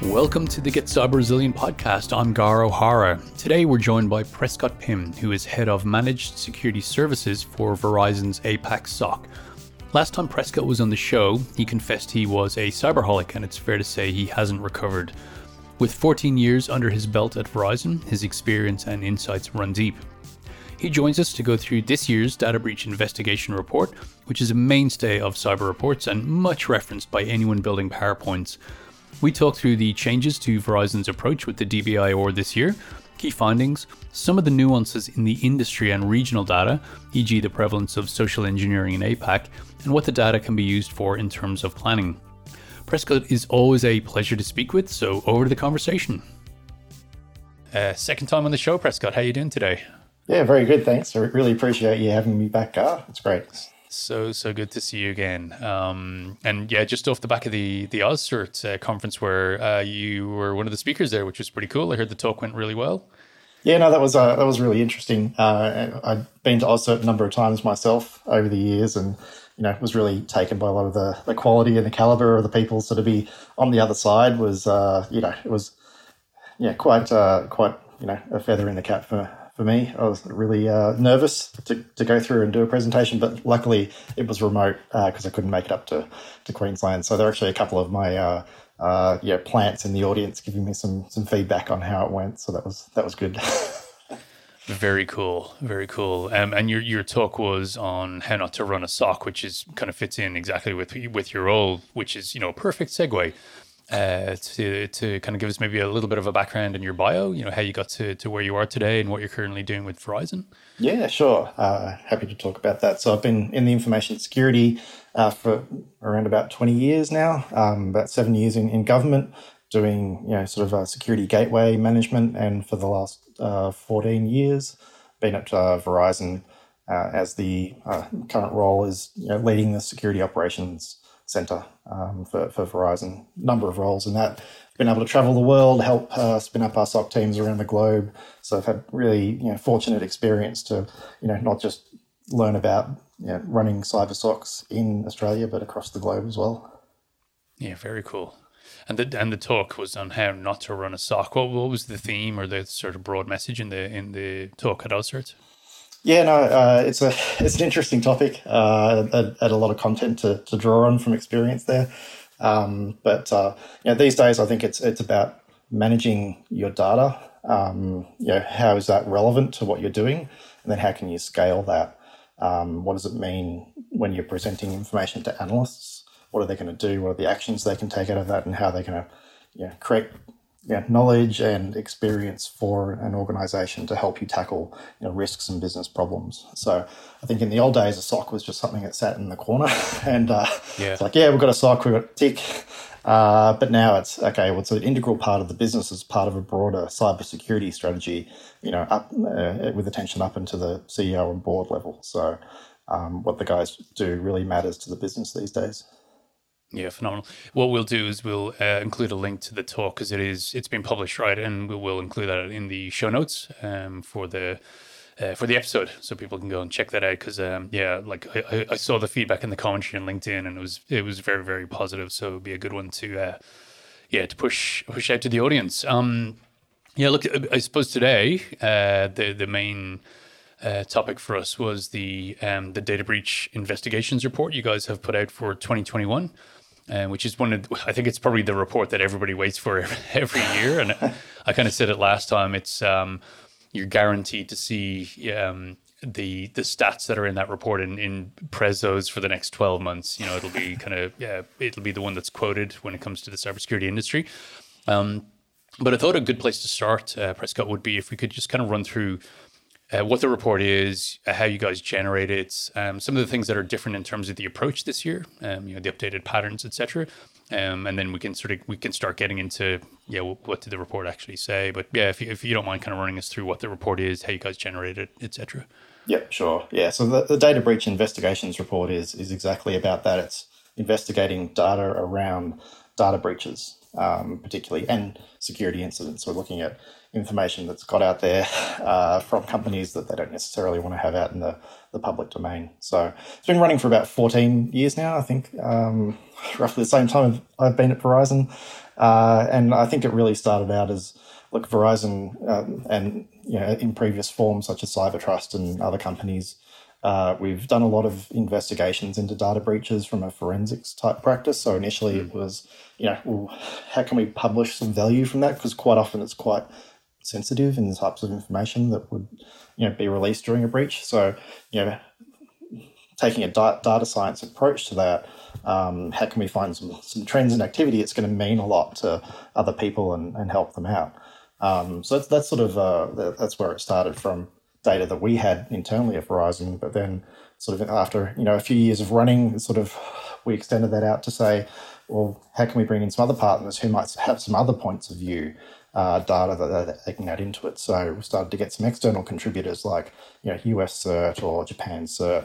Welcome to the Get Cyber Resilient podcast. I'm Gar O'Hara. Today we're joined by Prescott Pym, who is head of Managed Security Services for Verizon's APAC SOC. Last time Prescott was on the show, he confessed he was a cyberholic, and it's fair to say he hasn't recovered. With 14 years under his belt at Verizon, his experience and insights run deep. He joins us to go through this year's data breach investigation report, which is a mainstay of cyber reports and much referenced by anyone building PowerPoints. We talk through the changes to Verizon's approach with the DBIOR this year, key findings, some of the nuances in the industry and regional data, e.g. the prevalence of social engineering in APAC, and what the data can be used for in terms of planning. Prescott is always a pleasure to speak with, so over to the conversation. Second time on the show, Prescott. How are you doing today? Yeah, very good, thanks. I really appreciate you having me back, Gar. It's great. So good to see you again. And yeah, just off the back of the OzCert conference where you were one of the speakers there, which was pretty cool. I heard the talk went really well. Yeah, no, that was really interesting. I'd been to OzCert a number of times myself over the years, and was really taken by a lot of the quality and the caliber of the people. So to be on the other side was, it was quite a feather in the cap for me. I was really nervous to go through and do a presentation, but luckily it was remote because I couldn't make it up to Queensland. So there are actually a couple of my plants in the audience giving me some feedback on how it went. So that was good. Very cool, very cool. And your talk was on how not to run a SOC, which is kind of fits in exactly with your role, which is a perfect segue. To kind of give us maybe a little bit of a background in your bio, how you got to where you are today and what you're currently doing with Verizon. Yeah, sure. Happy to talk about that. So I've been in the information security for around about 20 years now, about 7 years in government, doing sort of security gateway management, and for the last 14 years, been at Verizon as the current role is leading the security operations center for Verizon. Number of roles in that. Been able to travel the world, help spin up our SOC teams around the globe. So I've had really fortunate experience to not just learn about running cyber SOCs in Australia, but across the globe as well. Yeah, very cool. And the talk was on how not to run a SOC. What was the theme or the sort of broad message in the talk at OzCert? Yeah, no, it's an interesting topic. Had a lot of content to draw on from experience there. But these days I think it's about managing your data. How is that relevant to what you're doing, and then how can you scale that? What does it mean when you're presenting information to analysts? What are they going to do? What are the actions they can take out of that, and how they're going to create knowledge and experience for an organization to help you tackle risks and business problems. So I think in the old days, a SOC was just something that sat in the corner and it's like, we've got a SOC, we've got a tick. But now it's, okay, well, it's an integral part of the business as part of a broader cybersecurity strategy, up with attention up into the CEO and board level. So what the guys do really matters to the business these days. Yeah, phenomenal. What we'll do is we'll include a link to the talk because it's been published, right? And we'll include that in the show notes for the episode, so people can go and check that out. Because I saw the feedback in the commentary on LinkedIn, and it was very, very positive. So it'd be a good one to push out to the audience. Look, I suppose today the main topic for us was the data breach investigations report you guys have put out for 2021. Which is I think it's probably the report that everybody waits for every year. And I kind of said it last time, it's you're guaranteed to see the stats that are in that report in Prezos for the next 12 months. It'll be it'll be the one that's quoted when it comes to the cybersecurity industry. But I thought a good place to start, Prescott, would be if we could just kind of run through what the report is, how you guys generate it, some of the things that are different in terms of the approach this year, the updated patterns, etc. And then we can start getting into what did the report actually say. But if you don't mind kind of running us through what the report is, how you guys generate it, etc. Yep, sure. Yeah, so the data breach investigations report is exactly about that. It's investigating data around data breaches. particularly, and security incidents. We're looking at information that's got out there from companies that they don't necessarily want to have out in the public domain. So it's been running for about 14 years now, I think, roughly the same time I've been at Verizon. And I think it really started out as, look, Verizon and in previous forms such as Cybertrust and other companies, we've done a lot of investigations into data breaches from a forensics type practice. So initially it was, well, how can we publish some value from that? Because quite often it's quite sensitive in the types of information that would, be released during a breach. So, taking a data science approach to that, how can we find some trends in activity? It's going to mean a lot to other people and help them out. So that's sort of that's where it started, from data that we had internally at Verizon. But then sort of after a few years of running, sort of we extended that out to say, well, how can we bring in some other partners who might have some other points of view, data that they can add into it. So we started to get some external contributors like US CERT or Japan CERT,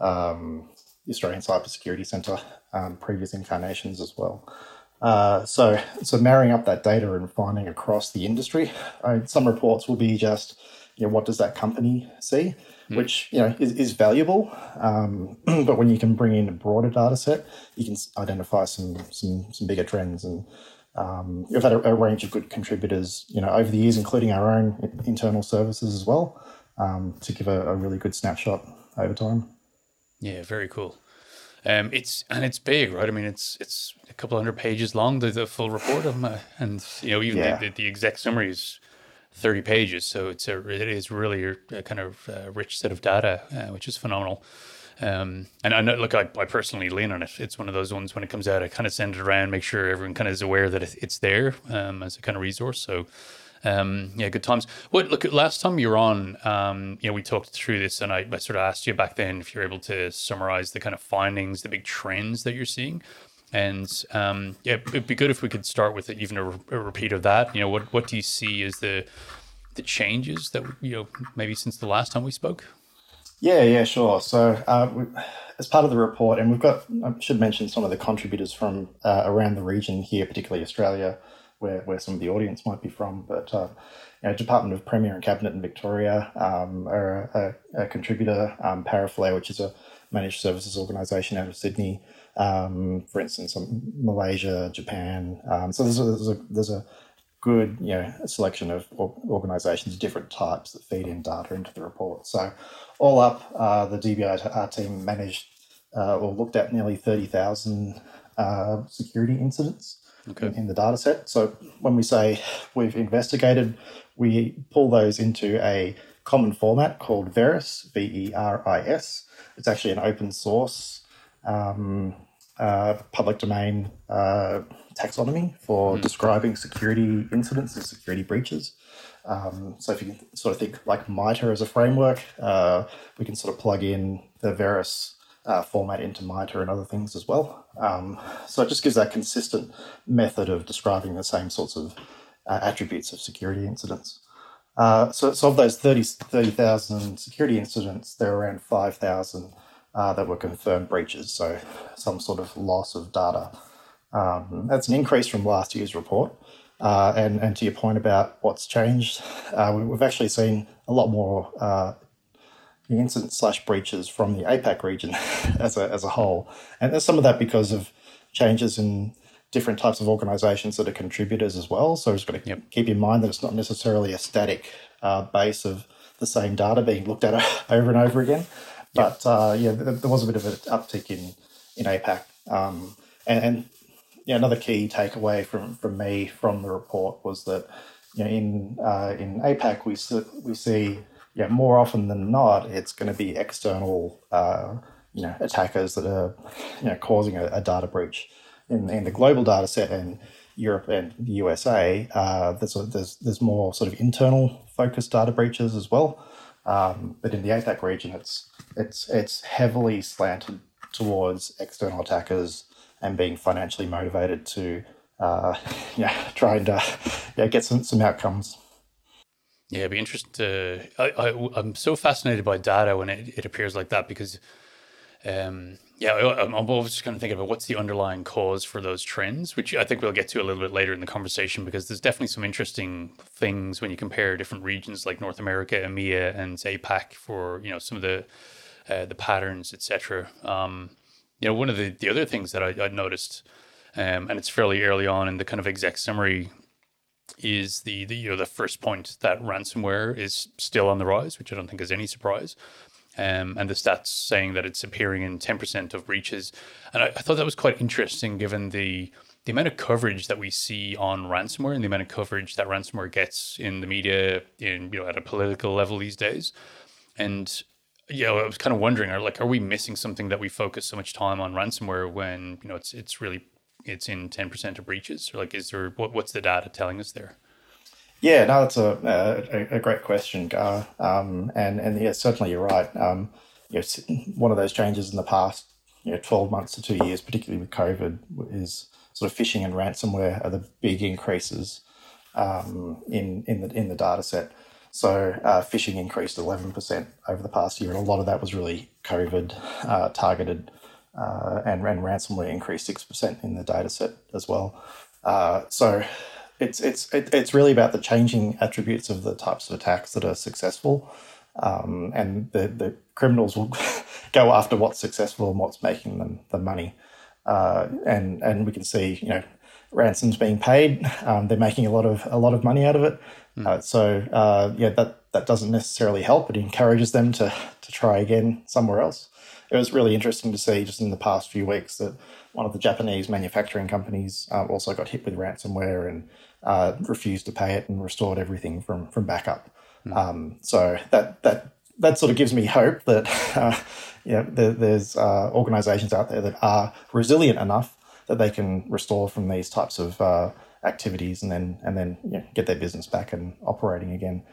the Australian Cybersecurity Centre, previous incarnations as well. So marrying up that data and finding across the industry, some reports will be just, what does that company see, which is valuable. But when you can bring in a broader data set, you can identify some bigger trends. And we've had a range of good contributors, over the years, including our own internal services as well, to give a really good snapshot over time. Yeah, very cool. It's big, right? I mean, it's a couple 100 pages long, the full report, and even the exec summary is 30 pages, so it is really a kind of rich set of data, which is phenomenal. And I know, look, I personally lean on it. It's one of those ones when it comes out, I kind of send it around, make sure everyone kind of is aware that it's there as a kind of resource. So. Good times. Well, look, last time you were on, we talked through this, and I sort of asked you back then if you're able to summarize the kind of findings, the big trends that you're seeing. And it'd be good if we could start with even a repeat of that. What do you see as the changes that maybe since the last time we spoke? Yeah, sure. So as part of the report, and I should mention some of the contributors from around the region here, particularly Australia, where some of the audience might be from, but Department of Premier and Cabinet in Victoria are a contributor. Paraflare, which is a managed services organisation out of Sydney, for instance, Malaysia, Japan. So there's a good selection of organisations of different types that feed in data into the report. So all up, the DBIR team managed or looked at nearly 30,000 security incidents. Okay. In the data set. So when we say we've investigated, we pull those into a common format called VERIS, VERIS. It's actually an open source public domain taxonomy for describing security incidents and security breaches. So if you can sort of think like MITRE as a framework, we can sort of plug in the VERIS format into MITRE and other things as well. So it just gives that consistent method of describing the same sorts of attributes of security incidents. So of those 30,000 security incidents, there are around 5,000 that were confirmed breaches, so some sort of loss of data. That's an increase from last year's report. And to your point about what's changed, we've actually seen a lot more incident/breaches from the APAC region as a whole. And there's some of that because of changes in different types of organisations that are contributors as well. So we've just got to keep in mind that it's not necessarily a static base of the same data being looked at over and over again. But there was a bit of an uptick in APAC. And another key takeaway from me from the report was that in APAC we see more often than not, it's going to be external, attackers that are, causing a data breach. In the global data set in Europe and the USA, there's more sort of internal focused data breaches as well. But in the APAC region, it's heavily slanted towards external attackers and being financially motivated to, try and get some outcomes. Yeah, it'd be interesting to. I'm so fascinated by data when it appears like that, because I'm always just kind of thinking about what's the underlying cause for those trends, which I think we'll get to a little bit later in the conversation, because there's definitely some interesting things when you compare different regions like North America, EMEA, and APAC for some of the patterns, etc. One of the other things that I noticed, and it's fairly early on in the kind of exec summary, is the first point that ransomware is still on the rise, which I don't think is any surprise. And the stats saying that it's appearing in 10% of breaches. And I thought that was quite interesting, given the amount of coverage that we see on ransomware and the amount of coverage that ransomware gets in the media, at a political level these days. And I was kind of wondering, are we missing something that we focus so much time on ransomware when it's in 10% of breaches? Or is there what's the data telling us there? Yeah, no, that's a great question, Gar. And yeah, certainly you're right. One of those changes in the past 12 months to 2 years, particularly with COVID, is sort of phishing and ransomware are the big increases in the data set. So phishing increased 11% over the past year, and a lot of that was really COVID targeted, and ransomware increased 6% in the data set as well. So it's really about the changing attributes of the types of attacks that are successful, and the criminals will go after what's successful and what's making them the money, and we can see ransoms being paid. They're making a lot of money out of it. That doesn't necessarily help. It encourages them to try again somewhere else. It was really interesting to see just in the past few weeks that one of the Japanese manufacturing companies also got hit with ransomware and refused to pay it and restored everything from backup. So that sort of gives me hope that there's organisations out there that are resilient enough that they can restore from these types of activities and then get their business back and operating again.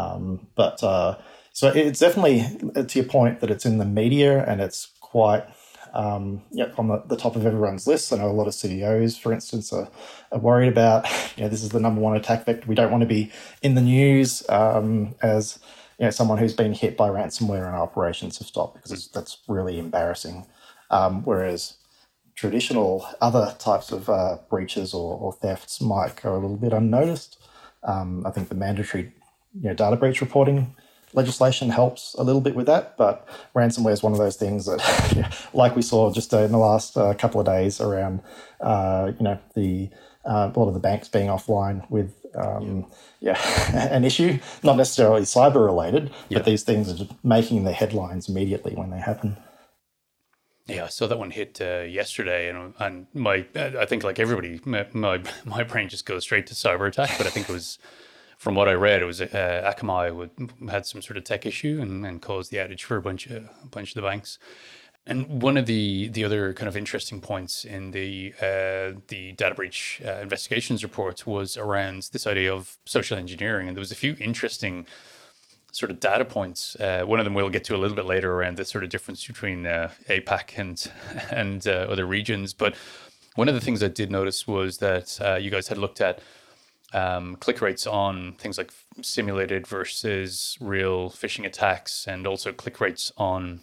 So it's definitely, to your point, that it's in the media and it's quite on the top of everyone's list. I know a lot of CEOs, for instance, are worried about, this is the number one attack vector. We don't want to be in the news as someone who's been hit by ransomware and our operations have stopped, because that's really embarrassing. Whereas traditional other types of breaches or thefts might go a little bit unnoticed. I think the mandatory data breach reporting legislation helps a little bit with that, but ransomware is one of those things that, like we saw just in the last couple of days around, a lot of the banks being offline with, an issue, not necessarily cyber related, but these things are just making the headlines immediately when they happen. Yeah, I saw that one hit yesterday, and I think like everybody, my brain just goes straight to cyber attack. But I think it was, from what I read, it was Akamai had some sort of tech issue and caused the outage for a bunch of the banks. And one of the other kind of interesting points in the data breach investigations report was around this idea of social engineering, and there was a few interesting sort of data points. One of them we'll get to a little bit later around the sort of difference between APAC and other regions. But one of the things I did notice was that you guys had looked at click rates on things like simulated versus real phishing attacks, and also click rates on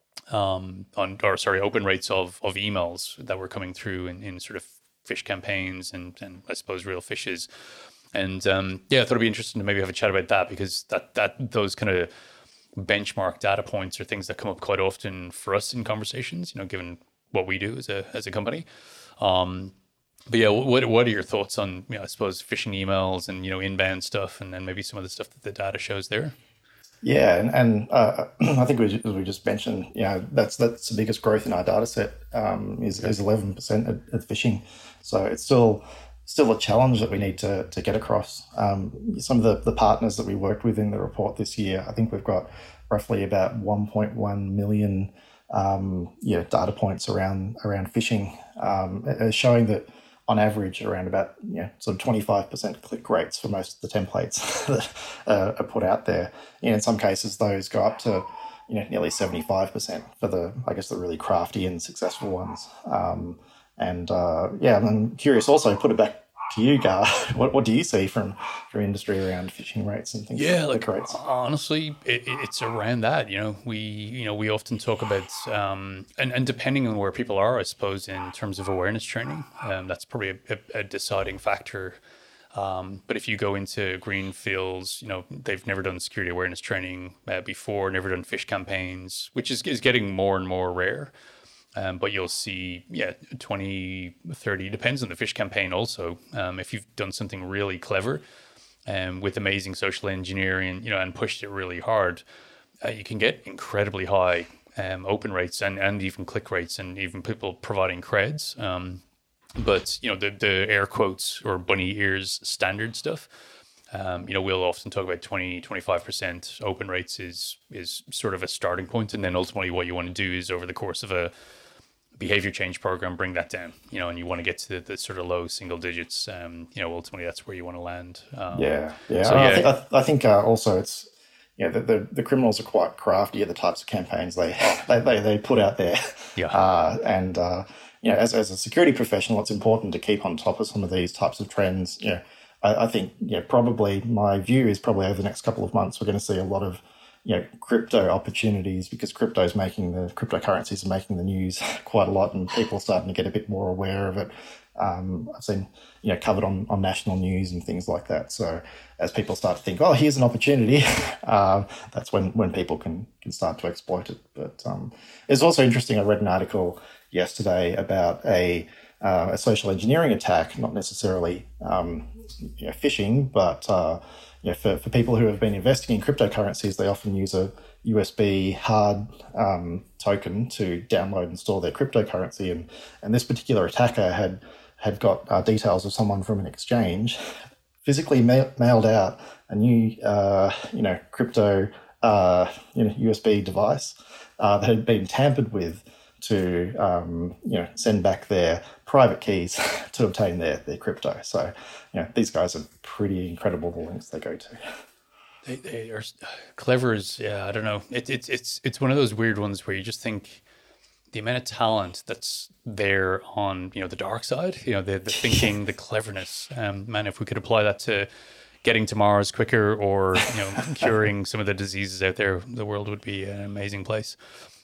open rates of emails that were coming through in sort of phish campaigns and I suppose real phishes. And I thought it'd be interesting to maybe have a chat about that, because that those kind of benchmark data points are things that come up quite often for us in conversations, given what we do as a company. But yeah, what are your thoughts on, I suppose, phishing emails and, inbound stuff, and then maybe some of the stuff that the data shows there? Yeah, and I think as we just mentioned, that's the biggest growth in our data set is 11% at phishing. So it's still a challenge that we need to get across. Some of the partners that we worked with in the report this year, I think we've got roughly about 1.1 million data points around phishing, showing that on average around about sort of 25% click rates for most of the templates that are put out there. In some cases, those go up to nearly 75% for the really crafty and successful ones. And I'm curious also, put it back to you, Gar. What do you see from industry around phishing rates and things? Yeah, like rates? honestly, it's around that. We often talk about and depending on where people are, I suppose, in terms of awareness training, that's probably a deciding factor. But if you go into greenfields, they've never done security awareness training before, never done phish campaigns, which is getting more and more rare. But you'll see, 20, 30, depends on the phish campaign also. If you've done something really clever with amazing social engineering, and pushed it really hard, you can get incredibly high open rates and even click rates and even people providing creds. But the air quotes or bunny ears standard stuff, we'll often talk about 20-25% open rates is sort of a starting point, and then ultimately what you want to do is over the course of a behavior change program bring that down, and you want to get to the sort of low single digits. Ultimately that's where you want to land. I think also it's the criminals are quite crafty at the types of campaigns they put out there. As a security professional, it's important to keep on top of some of these types of trends. I think probably my view is probably over the next couple of months we're going to see a lot of crypto opportunities, because cryptocurrencies are making the news quite a lot, and people are starting to get a bit more aware of it. I've seen covered on national news and things like that. So as people start to think, oh, here's an opportunity, that's when people can start to exploit it. But it's also interesting. I read an article yesterday about a social engineering attack, not necessarily phishing, but for people who have been investing in cryptocurrencies, they often use a USB hard token to download and store their cryptocurrency. And this particular attacker had got details of someone from an exchange, physically mailed out a new crypto USB device that had been tampered with to send back their private keys to obtain their crypto. So these guys are pretty incredible, the lengths they go to. They are clever as, I don't know. It's one of those weird ones where you just think the amount of talent that's there on the dark side, the thinking, the cleverness. Man, if we could apply that to getting to Mars quicker or curing some of the diseases out there, the world would be an amazing place.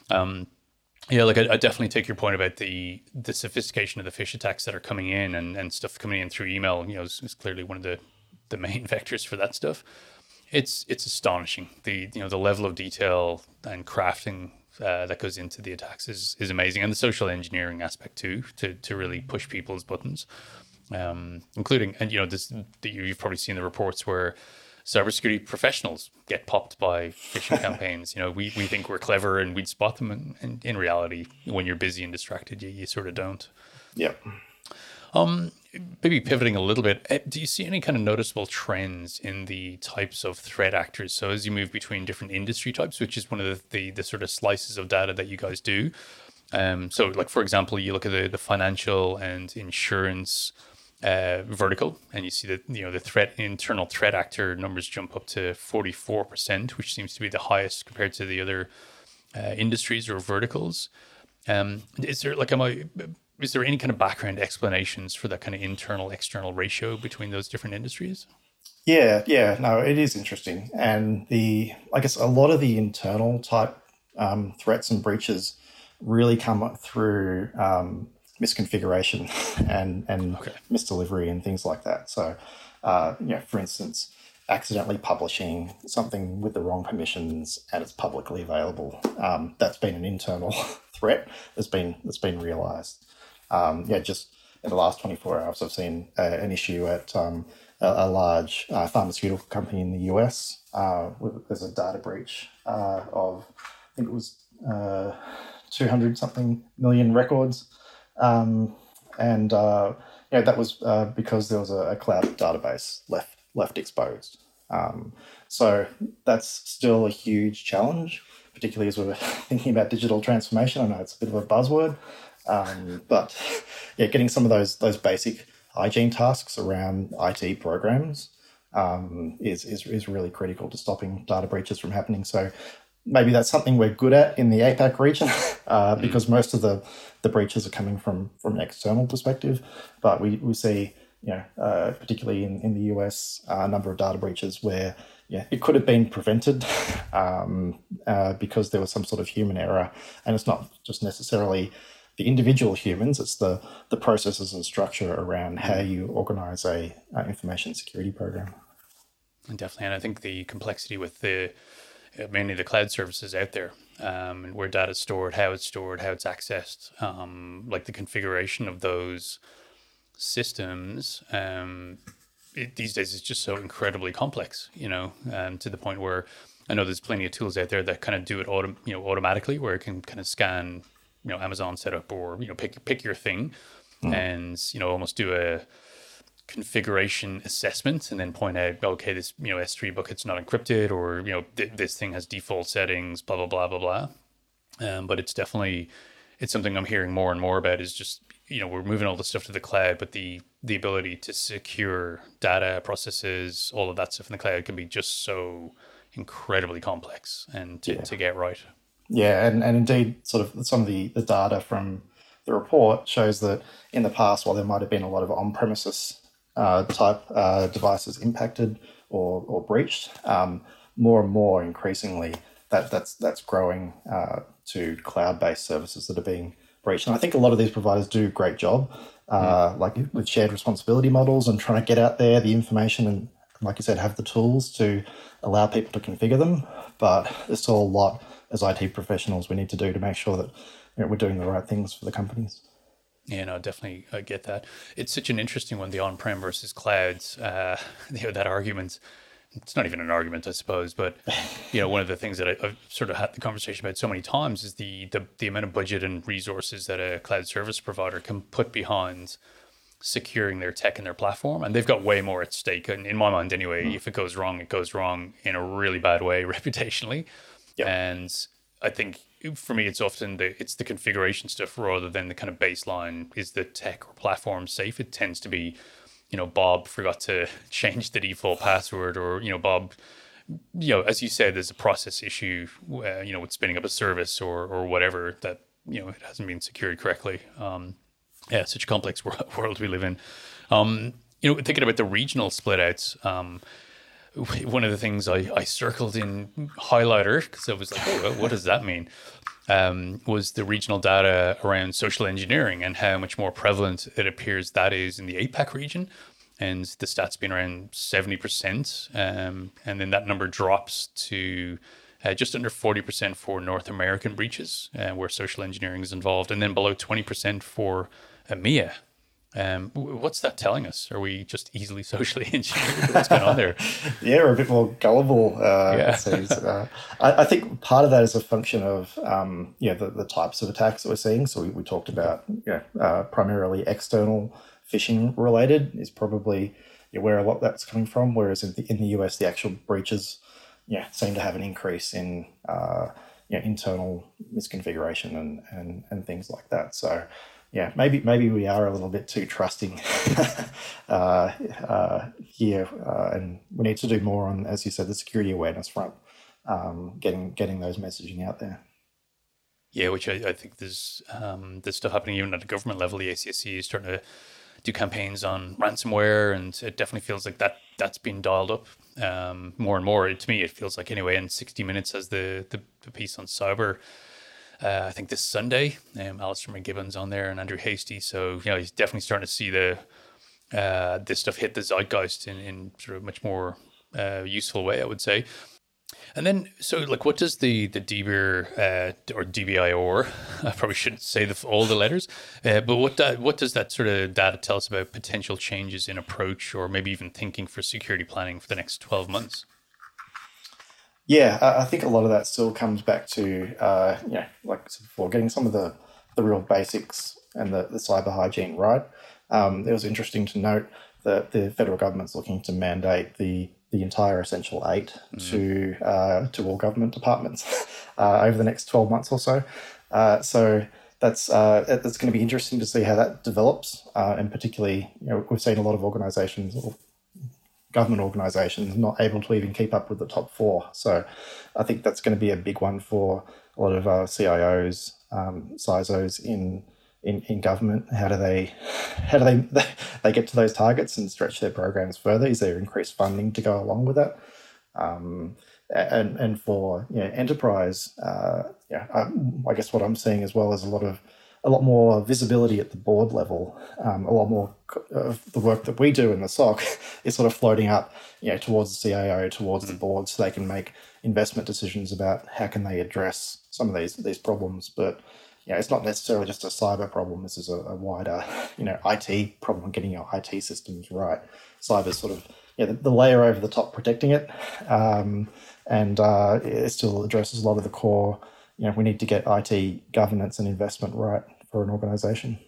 I definitely take your point about the sophistication of the phish attacks that are coming in and stuff coming in through email. Is clearly one of the main vectors for that stuff. It's astonishing. The level of detail and crafting that goes into the attacks is amazing, and the social engineering aspect too, to really push people's buttons, including you've probably seen the reports where cybersecurity professionals get popped by phishing campaigns. We think we're clever and we'd spot them, and in reality, when you're busy and distracted, you sort of don't. Yep. Maybe pivoting a little bit, do you see any kind of noticeable trends in the types of threat actors? So as you move between different industry types, which is one of the sort of slices of data that you guys do. So like, for example, you look at the financial and insurance vertical, and you see that the internal threat actor numbers jump up to 44%, which seems to be the highest compared to the other industries or verticals. Is there any kind of background explanations for that kind of internal external ratio between those different industries? Yeah, no, it is interesting, and I guess a lot of the internal type threats and breaches really come up through misconfiguration and misdelivery and things like that. So, for instance, accidentally publishing something with the wrong permissions and it's publicly available. That's been an internal threat that's been realized. Just in the last 24 hours, I've seen an issue at a large pharmaceutical company in the US. There's a data breach of, I think it was 200 something million records. That was because there was a cloud database left exposed. So that's still a huge challenge, particularly as we're thinking about digital transformation. I know it's a bit of a buzzword, but getting some of those basic hygiene tasks around IT programs is really critical to stopping data breaches from happening. So maybe that's something we're good at in the APAC region because most of the breaches are coming from an external perspective, but we see particularly in the US, a number of data breaches where it could have been prevented because there was some sort of human error, and it's not just necessarily the individual humans; it's the processes and structure around how you organize a information security program. And definitely, and I think the complexity with mainly the cloud services out there, and where data is stored, how it's accessed, like the configuration of those systems. These days is just so incredibly complex, to the point where I know there's plenty of tools out there that kind of do it automatically, where it can kind of scan, Amazon setup, or pick your thing, and almost do a configuration assessment and then point out, okay, this S3 bucket's not encrypted, or this thing has default settings, blah blah blah blah blah. But it's something I'm hearing more and more about, is just we're moving all the stuff to the cloud, but the ability to secure data, processes, all of that stuff in the cloud can be just so incredibly complex and to get right. Yeah, and indeed, sort of some of the data from the report shows that in the past, while there might have been a lot of on-premises type devices impacted or breached, more and more increasingly that's growing to cloud-based services that are being breached. And I think a lot of these providers do a great job, like with shared responsibility models and trying to get out there the information and, like you said, have the tools to allow people to configure them. But there's still a lot as IT professionals we need to do to make sure that we're doing the right things for the companies. Yeah, no, definitely, I get that. It's such an interesting one, the on-prem versus clouds. That argument. It's not even an argument, I suppose, but one of the things that I've sort of had the conversation about so many times is the amount of budget and resources that a cloud service provider can put behind securing their tech and their platform, and they've got way more at stake. And in my mind, anyway, if it goes wrong in a really bad way reputationally. Yep. And I think for me, it's often the configuration stuff rather than the kind of baseline. Is the tech or platform safe? It tends to be, Bob forgot to change the default password, or, Bob, as you said, there's a process issue, with spinning up a service or whatever that, it hasn't been secured correctly. It's such a complex world we live in. Thinking about the regional split outs, one of the things I circled in highlighter, because I was like, oh, what does that mean? Was the regional data around social engineering and how much more prevalent it appears that is in the APAC region. And the stats been around 70%. And then that number drops to just under 40% for North American breaches, where social engineering is involved, and then below 20% for EMEA. What's that telling us? Are we just easily socially engineered? What's going on there? Yeah, we're a bit more gullible. It seems. I think part of that is a function of the types of attacks that we're seeing. So we talked about primarily external phishing related is probably where a lot of that's coming from. Whereas in the US, the actual breaches seem to have an increase in internal misconfiguration and things like that. So. Yeah, maybe we are a little bit too trusting here, and we need to do more on, as you said, the security awareness front, getting those messaging out there. Yeah, which I think there's stuff happening even at the government level. The ACSC is starting to do campaigns on ransomware, and it definitely feels like that's been dialed up more and more. To me, it feels like anyway. And 60 Minutes has the piece on cyber. I think this Sunday, Alistair McGibbon's on there and Andrew Hasty. So, he's definitely starting to see this stuff hit the zeitgeist in sort of much more useful way, I would say. And then, so what does the DBIR or DBIR, I probably shouldn't say all the letters, but what does that sort of data tell us about potential changes in approach or maybe even thinking for security planning for the next 12 months? Yeah, I think a lot of that still comes back to, like I said before, getting some of the real basics and the cyber hygiene right. It was interesting to note that the federal government's looking to mandate the entire Essential 8 to all government departments over the next 12 months or so. So that's going to be interesting to see how that develops, and particularly, we've seen a lot of organisations or government organisations not able to even keep up with the top 4. So I think that's going to be a big one for a lot of CIOs, CISOs in in government? How do they they get to those targets and stretch their programs further? Is there increased funding to go along with that? And for enterprise, I guess what I'm seeing as well is a lot more visibility at the board level. A lot more of the work that we do in the SOC is sort of floating up, towards the CIO, towards the board, so they can make investment decisions about how can they address some of these problems. But it's not necessarily just a cyber problem. This is a wider, IT problem, getting your IT systems right. Cyber is sort of the layer over the top protecting it, and it still addresses a lot of the core. We need to get IT governance and investment right for an organization.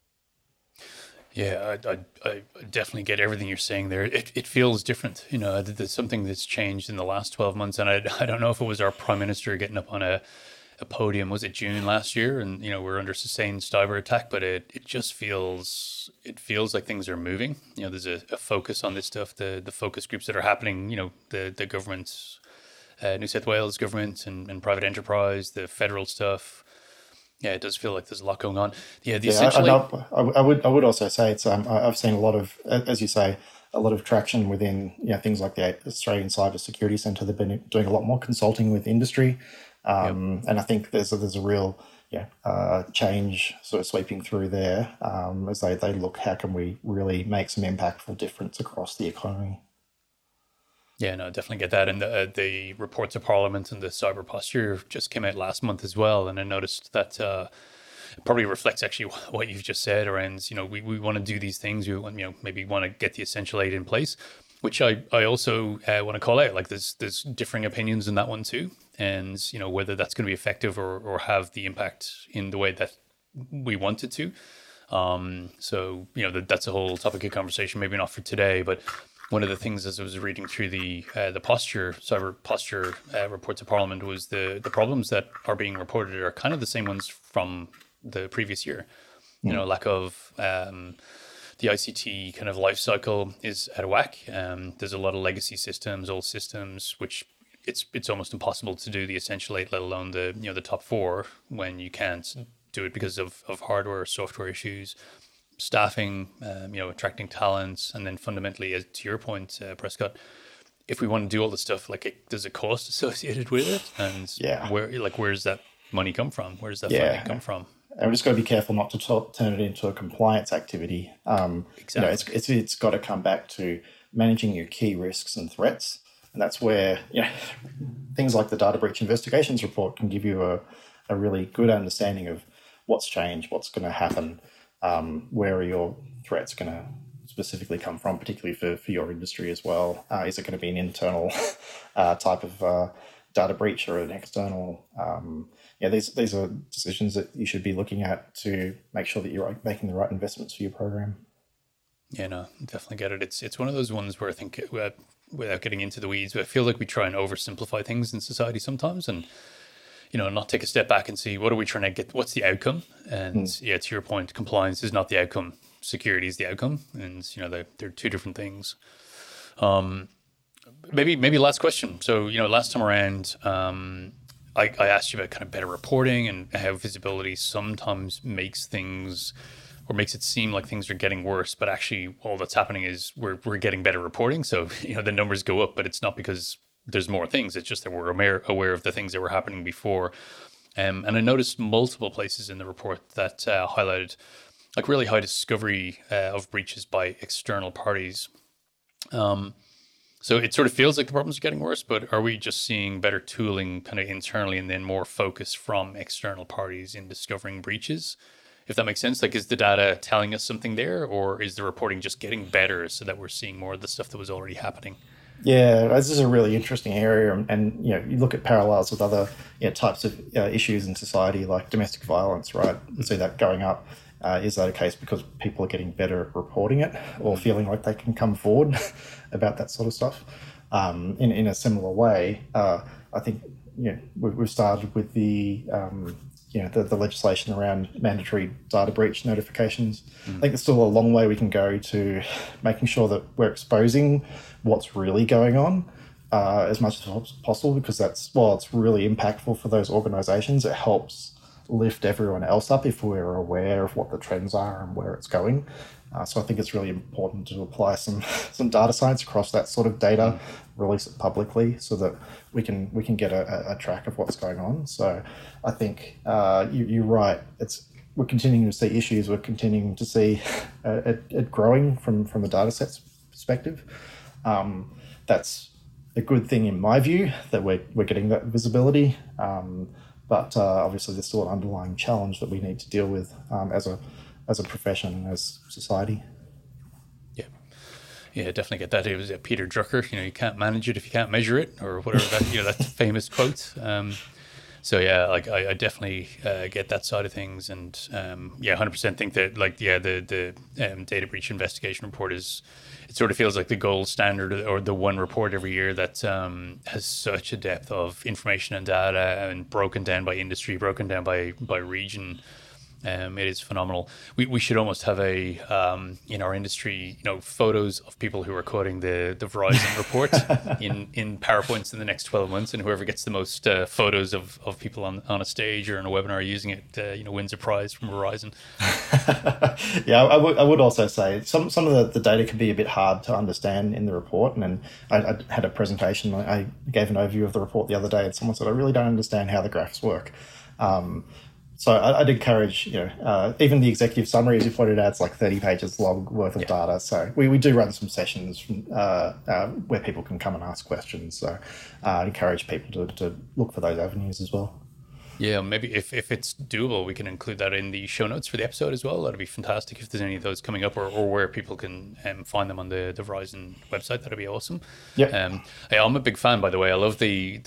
Yeah, I definitely get everything you're saying there. It feels different. There's something that's changed in the last 12 months. And I don't know if it was our prime minister getting up on a podium, was it June last year? And, we're under sustained cyber attack, but it just feels like things are moving. There's a focus on this stuff, the focus groups that are happening, the government's, New South Wales government and private enterprise, the federal stuff. Yeah, it does feel like there's a lot going on. Essentially, I would also say it's I've seen a lot of, as you say, a lot of traction within things like the Australian Cyber Security Centre. They've been doing a lot more consulting with industry, and I think there's a real change sort of sweeping through there as they look, how can we really make some impactful difference across the economy. Yeah, no, definitely get that. And the reports of Parliament and the cyber posture just came out last month as well. And I noticed that it probably reflects actually what you've just said around, we want to do these things. We want, maybe want to get the essential aid in place, which I also want to call out. Like there's differing opinions in that one too. And, whether that's going to be effective or have the impact in the way that we want it to. So, that's a whole topic of conversation, maybe not for today, but one of the things as I was reading through the cyber posture reports of Parliament was the problems that are being reported are kind of the same ones from the previous year. Lack of the ICT kind of life cycle is out of whack. There's a lot of legacy systems, old systems, which it's almost impossible to do the essential 8, let alone the top 4 when you can't do it because of hardware or software issues. Staffing, attracting talents, and then fundamentally, as to your point, Prescott, if we want to do all this stuff, there's a cost associated with it, and where's that money come from? Where's that funding come from? And we've just got to be careful not to turn it into a compliance activity. Exactly. It's got to come back to managing your key risks and threats, and that's where things like the Data Breach Investigations Report can give you a really good understanding of what's changed, what's going to happen. Where are your threats going to specifically come from, particularly for your industry as well? Is it going to be an internal type of data breach or an external? These are decisions that you should be looking at to make sure that you're making the right investments for your program. Yeah, no, definitely get it. It's one of those ones where I think, without getting into the weeds, I feel like we try and oversimplify things in society sometimes, and not take a step back and see what are we trying to get, what's the outcome? And to your point, compliance is not the outcome, security is the outcome. And, they're two different things. Maybe last question. So, last time around, I asked you about kind of better reporting and how visibility sometimes makes things, or makes it seem like things are getting worse, but actually all that's happening is we're getting better reporting. So, the numbers go up, but it's not because there's more things. It's just that we're aware of the things that were happening before. And I noticed multiple places in the report that highlighted really high discovery of breaches by external parties. So it sort of feels like the problems are getting worse, but are we just seeing better tooling kind of internally and then more focus from external parties in discovering breaches? If that makes sense, is the data telling us something there, or is the reporting just getting better so that we're seeing more of the stuff that was already happening? Yeah, this is a really interesting area, and you look at parallels with other types of issues in society, like domestic violence, right? You see that going up. Is that a case because people are getting better at reporting it, or feeling like they can come forward about that sort of stuff? In a similar way, I think we've started with the legislation around mandatory data breach notifications. I think there's still a long way we can go to making sure that we're exposing what's really going on as much as possible, because while it's really impactful for those organizations, it helps lift everyone else up if we're aware of what the trends are and where it's going. So I think it's really important to apply some data science across that sort of data, release it publicly so that we can get a track of what's going on. So I think you're right. We're continuing to see issues. We're continuing to see it growing from the data set's perspective. That's a good thing in my view that we're getting that visibility. But obviously there's still an underlying challenge that we need to deal with as a profession and as society. Yeah, definitely get that. It was Peter Drucker, you can't manage it if you can't measure it, or whatever that famous quote. So yeah, like I definitely get that side of things, and 100% think that the data breach investigation report it sort of feels like the gold standard, or the one report every year that has such a depth of information and data, and broken down by industry, broken down by region. It is phenomenal. We should almost have in our industry, photos of people who are quoting the Verizon report in PowerPoints in the next 12 months, and whoever gets the most photos of people on a stage or in a webinar using it, wins a prize from Verizon. Yeah, I would also say some of the data can be a bit hard to understand in the report, and I had a presentation. I gave an overview of the report the other day, and someone said, I really don't understand how the graphs work. So I'd encourage, even the executive summary, as you pointed out, it's like 30 pages long worth of data. So we do run some sessions where people can come and ask questions. So I'd encourage people to look for those avenues as well. Yeah, maybe if it's doable, we can include that in the show notes for the episode as well. That'd be fantastic if there's any of those coming up, or where people can find them on the Verizon website. That'd be awesome. Yeah. I'm a big fan, by the way. I love the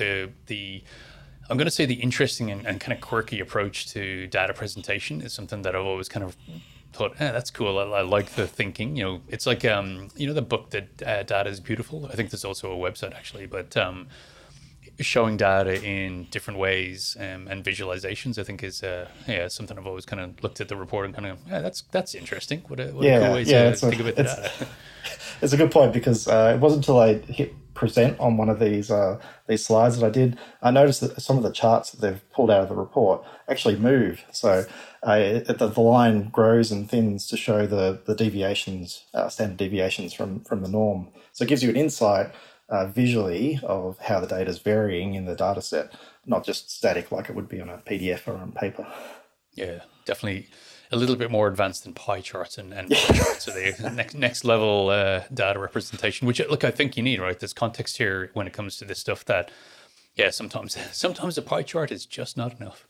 I'm going to say the interesting and kind of quirky approach to data presentation is something that I've always kind of thought, that's cool. I like the thinking. It's like, the book that Data is Beautiful. I think there's also a website actually, but showing data in different ways and visualizations, I think is something I've always kind of looked at the report and kind of, that's interesting. What a cool way to think about the data. It's a good point, because it wasn't until I hit present on one of these slides that I noticed that some of the charts that they've pulled out of the report actually move. So the line grows and thins to show the deviations, standard deviations from the norm. So it gives you an insight visually of how the data is varying in the data set, not just static like it would be on a PDF or on paper. Yeah, definitely a little bit more advanced than pie charts and bar charts. So the next level data representation, which I think you need, right? There's context here when it comes to this stuff that, sometimes a pie chart is just not enough.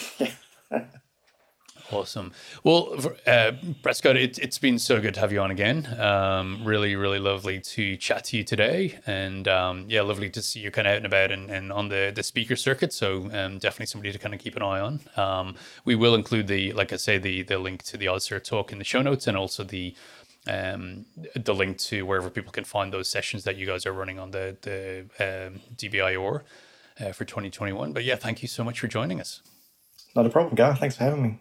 Awesome. Well, Prescott, it's been so good to have you on again. Really, really lovely to chat to you today. And lovely to see you kind of out and about and on the speaker circuit. So definitely somebody to kind of keep an eye on. We will include the link to the AusCert talk in the show notes, and also the link to wherever people can find those sessions that you guys are running on the DBIOR for 2021. But thank you so much for joining us. Not a problem, Gar. Thanks for having me.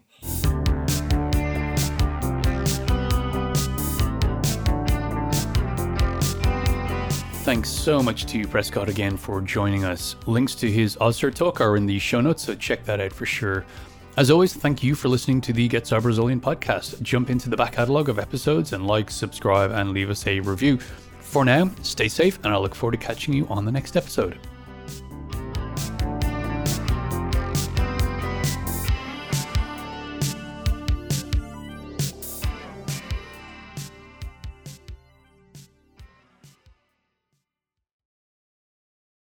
Thanks so much to Prescott again for joining us. Links to his AusCert talk are in the show notes, so check that out for sure. As always, thank you for listening to the Get Cyber Resilient podcast. Jump into the back catalogue of episodes and subscribe, and leave us a review. For now, stay safe, and I look forward to catching you on the next episode.